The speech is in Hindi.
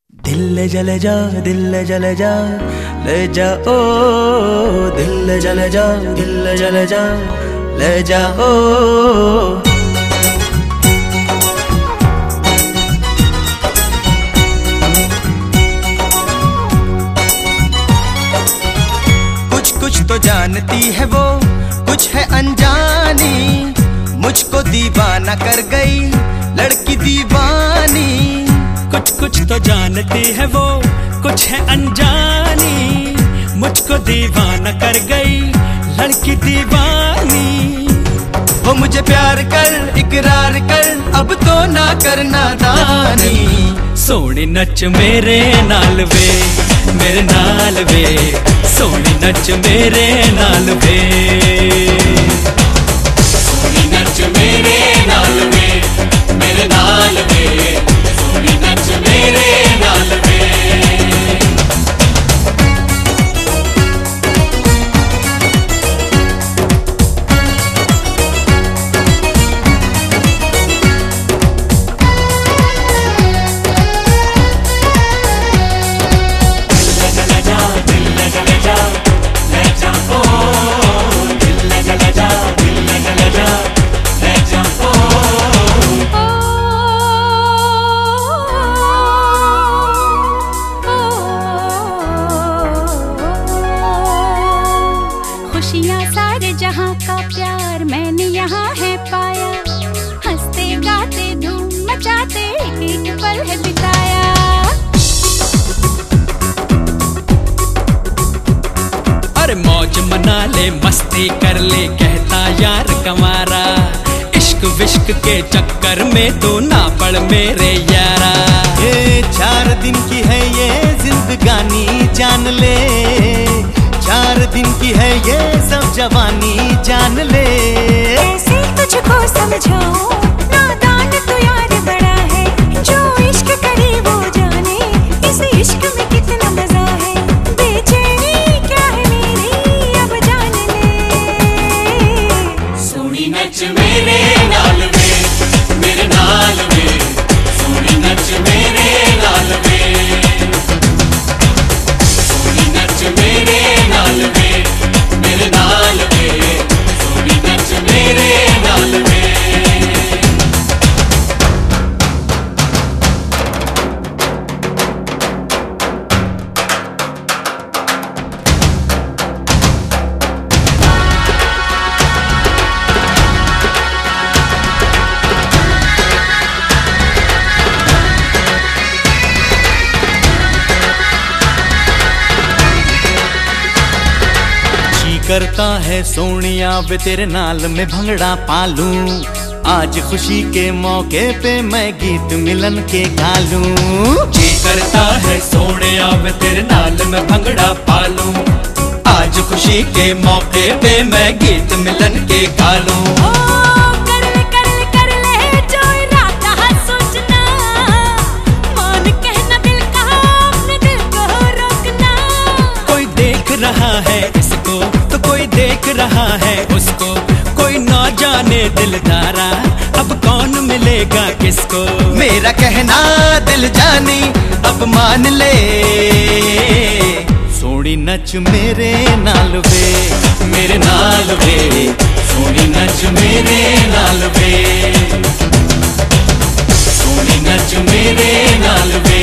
दिल ले जले जा, दिल ले जले जा, ले जा ओ दिल ले जले जा, दिल ले जले जा, ले जा ओ। कुछ कुछ तो जानती है वो, कुछ है अनजानी, मुझको दीवाना कर गई लड़की दीवानी। कुछ कुछ तो जानती है वो, कुछ है अनजानी, मुझको दीवाना कर गई लड़की दीवानी। वो मुझे प्यार कर, इकरार कर, अब तो ना करना दानी। सोनी नच मेरे नाल वे, मेरे नाल वे, सोनी नच मेरे नाल वे, सोनी नच मेरे नाल वे, मेरे नाल वे, सोनी नच मेरे नाल वे। खुशियाँ सारे जहाँ का प्यार मैंने यहाँ है पाया, हंसते गाते धूम मचाते एक पल है बिताया। अरे मौज मना ले, मस्ती कर ले, कहता यार कमारा, इश्क विश्क के चक्कर में तू ना पड़ मेरे यारा। ये 4 दिन की है ये जिंदगानी, जान ले 4 दिन की है ये सब जवानी, जान ले। ऐसे तुझको समझाऊं, नादान तू यार बड़ा है, जो इश्क करे वो जाने, इस इश्क में कितना मजा है। बेचैनी क्या है मेरी अब जान ले। सोनी नच मेरे नाल वे, मेरे नाल वे, सोनी नच मेरे नाल वे, सोनी नच मेरे नाल वे, मेरे नाल वे, सोनी नच मेरे नाल वे। करता है सोनिया वे तेरे नाल में भंगड़ा पालूं, आज खुशी के मौके पे मैं गीत मिलन के गा लूं। जी करता है सोनिया वे तेरे नाल में भंगड़ा पालूं, आज खुशी के मौके पे मैं गीत मिलन के गा लूं। रहा है इसको तो कोई देख रहा है उसको, कोई ना जाने दिलदारा अब कौन मिलेगा किसको। मेरा कहना दिल जानी अब मान ले, सोनी नच मेरे नाल वे, मेरे नाल वे, सोनी नच मेरे नाल वे, सोनी नच मेरे नाल वे।